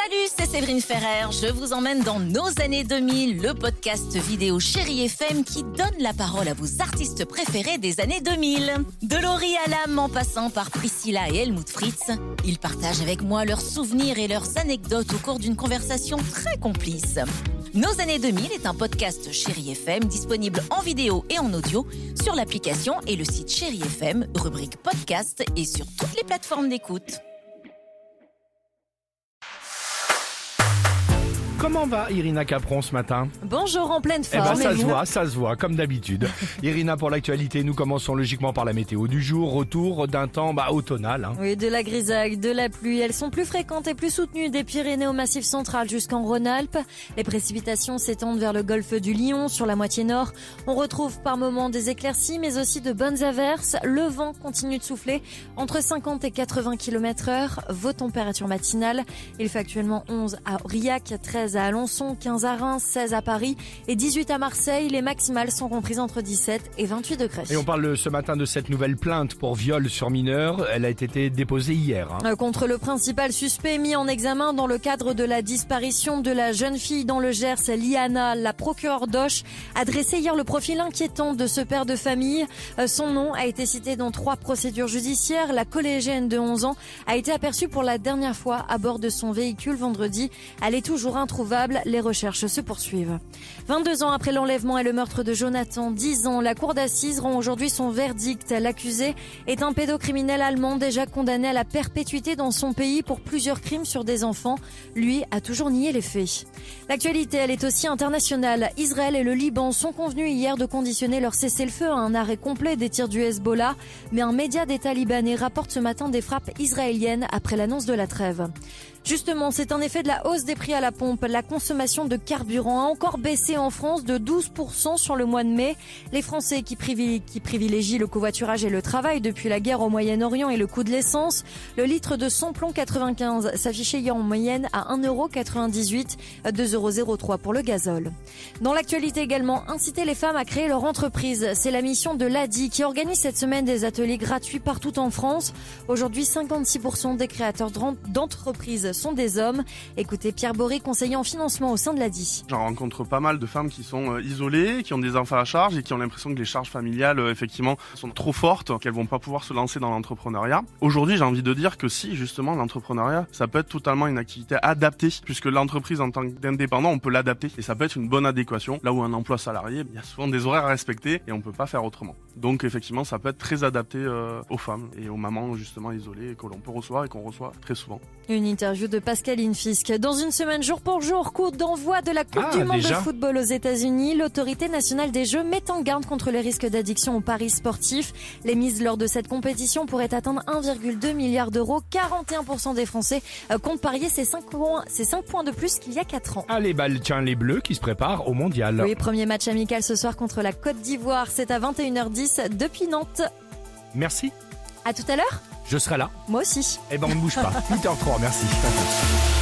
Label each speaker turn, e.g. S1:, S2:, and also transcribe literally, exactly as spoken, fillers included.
S1: Salut, c'est Séverine Ferrer. Je vous emmène dans nos années deux mille, le podcast vidéo Chérie F M qui donne la parole à vos artistes préférés des années deux mille. De Laurie Hallam en passant par Priscilla et Helmut Fritz, ils partagent avec moi leurs souvenirs et leurs anecdotes au cours d'une conversation très complice. Nos années deux mille est un podcast Chérie F M disponible en vidéo et en audio sur l'application et le site Chérie F M, rubrique podcast et sur toutes les plateformes d'écoute.
S2: Comment va Irina Capron ce matin ?
S3: Bonjour, en pleine
S2: Eh
S3: forme.
S2: ben ça
S3: et
S2: se
S3: vous
S2: voit, ça se voit, comme d'habitude. Irina, pour l'actualité, nous commençons logiquement par la météo du jour. Retour d'un temps bah, automnal. Hein.
S3: Oui, de la grisaille, de la pluie. Elles sont plus fréquentes et plus soutenues des Pyrénées au Massif central jusqu'en Rhône-Alpes. Les précipitations s'étendent vers le golfe du Lion, sur la moitié nord. On retrouve par moments des éclaircies, mais aussi de bonnes averses. Le vent continue de souffler entre cinquante et quatre-vingts kilomètres heure. Vos températures matinales, il fait actuellement onze à Aurillac, treize à Alençon, quinze à Reims, seize à Paris et dix-huit à Marseille. Les maximales sont comprises entre dix-sept et vingt-huit degrés.
S2: Et on parle ce matin de cette nouvelle plainte pour viol sur mineur. Elle a été déposée hier. Hein.
S3: Contre le principal suspect mis en examen dans le cadre de la disparition de la jeune fille dans le Gers, Liana, la procureure d'Auch a dressé hier le profil inquiétant de ce père de famille. Son nom a été cité dans trois procédures judiciaires. La collégienne de onze ans a été aperçue pour la dernière fois à bord de son véhicule vendredi. Elle est toujours introuvable. Les recherches se poursuivent. vingt-deux ans après l'enlèvement et le meurtre de Jonathan, dix ans, la cour d'assises rend aujourd'hui son verdict. L'accusé est un pédocriminel allemand déjà condamné à la perpétuité dans son pays pour plusieurs crimes sur des enfants. Lui a toujours nié les faits. L'actualité, elle est aussi internationale. Israël et le Liban sont convenus hier de conditionner leur cessez-le-feu à un arrêt complet des tirs du Hezbollah. Mais un média d'État libanais rapporte ce matin des frappes israéliennes après l'annonce de la trêve. Justement, c'est un effet de la hausse des prix à la pompe. La consommation de carburant a encore baissé en France de douze pour cent sur le mois de mai. Les Français qui privilégient, qui privilégient le covoiturage et le travail depuis la guerre au Moyen-Orient et le coût de l'essence. Le litre de samplon quatre-vingt-quinze s'affichait hier en moyenne à un euro quatre-vingt-dix-huit, deux euros zéro trois pour le gazole. Dans l'actualité également, inciter les femmes à créer leur entreprise. C'est la mission de l'A D I qui organise cette semaine des ateliers gratuits partout en France. Aujourd'hui, cinquante-six pour cent des créateurs d'entreprises sont des hommes. Écoutez Pierre Bory, conseiller en financement au sein de l'A D I.
S4: J'en rencontre pas mal de femmes qui sont euh, isolées, qui ont des enfants à charge et qui ont l'impression que les charges familiales, euh, effectivement, sont trop fortes, qu'elles vont pas pouvoir se lancer dans l'entrepreneuriat. Aujourd'hui, j'ai envie de dire que si, justement, l'entrepreneuriat, ça peut être totalement une activité adaptée, puisque l'entreprise en tant qu'indépendant, on peut l'adapter et ça peut être une bonne adéquation. Là où un emploi salarié, il y a souvent des horaires à respecter et on peut pas faire autrement. Donc, effectivement, ça peut être très adapté euh, aux femmes et aux mamans, justement, isolées que l'on peut recevoir et qu'on reçoit très souvent.
S3: Une interview de Pascaline Fisk. Dans une semaine, jour pour jour, coup d'envoi de la Coupe
S2: Ah,
S3: du Monde
S2: déjà
S3: de football aux États-Unis. L'autorité nationale des jeux met en garde contre les risques d'addiction aux paris sportifs. Les mises lors de cette compétition pourraient atteindre un virgule deux milliard d'euros. quarante et un pour cent des Français comptent parier ces cinq points, ces cinq points de plus qu'il y a quatre ans.
S2: Allez, bah, tiens, les Bleus qui se préparent au mondial.
S3: Oui, premier match amical ce soir contre la Côte d'Ivoire. C'est à vingt et une heures dix depuis Nantes.
S2: Merci.
S3: À tout à l'heure.
S2: Je serai là.
S3: Moi aussi.
S2: Eh ben, on ne bouge pas. huit heures zéro trois, merci.